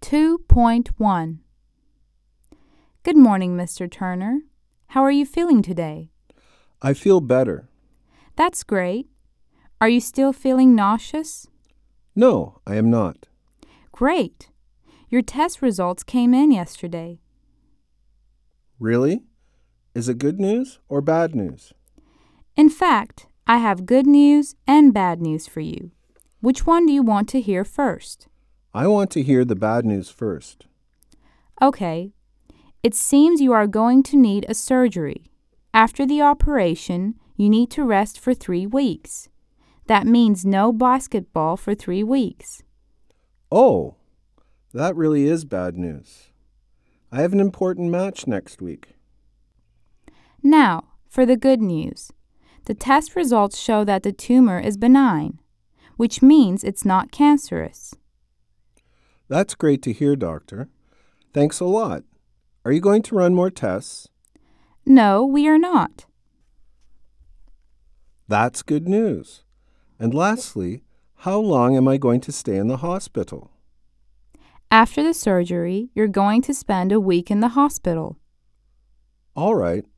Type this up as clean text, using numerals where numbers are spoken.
2.1. Good morning, Mr. Turner. How are you feeling today? I feel better. That's great. Are you still feeling nauseous? No, I am not. Great. Your test results came in yesterday. Really? Is it good news or bad news? In fact, I have good news and bad news for you. Which one do you want to hear first? I want to hear the bad news first. Okay. It seems you are going to need a surgery. After the operation, you need to rest for 3 weeks. That means no basketball for 3 weeks. Oh, that really is bad news. I have an important match next week. Now, for the good news. The test results show that the tumor is benign, which means it's not cancerous. That's great to hear, Doctor. Thanks a lot. Are you going to run more tests? No, we are not. That's good news. And lastly, how long am I going to stay in the hospital? After the surgery, you're going to spend a week in the hospital. All right.